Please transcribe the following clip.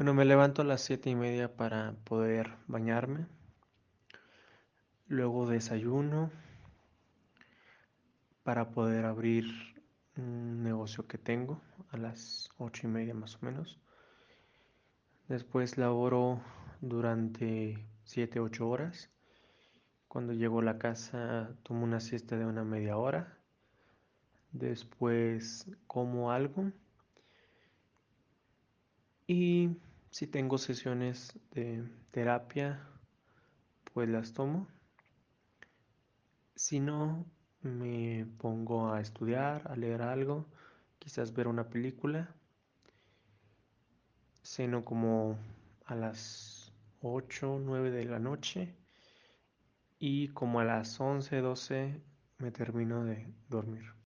Bueno, me levanto a las 7:30 para poder bañarme. Luego desayuno para poder abrir un negocio que tengo a las 8:30 más o menos. Después laboro durante 7, 8 horas. Cuando llego a la casa tomo una siesta de una media hora. Después como algo. Y si tengo sesiones de terapia, pues las tomo. Si no, me pongo a estudiar, a leer algo, quizás ver una película. Ceno como a las 8, 9 de la noche y como a las 11, 12 me termino de dormir.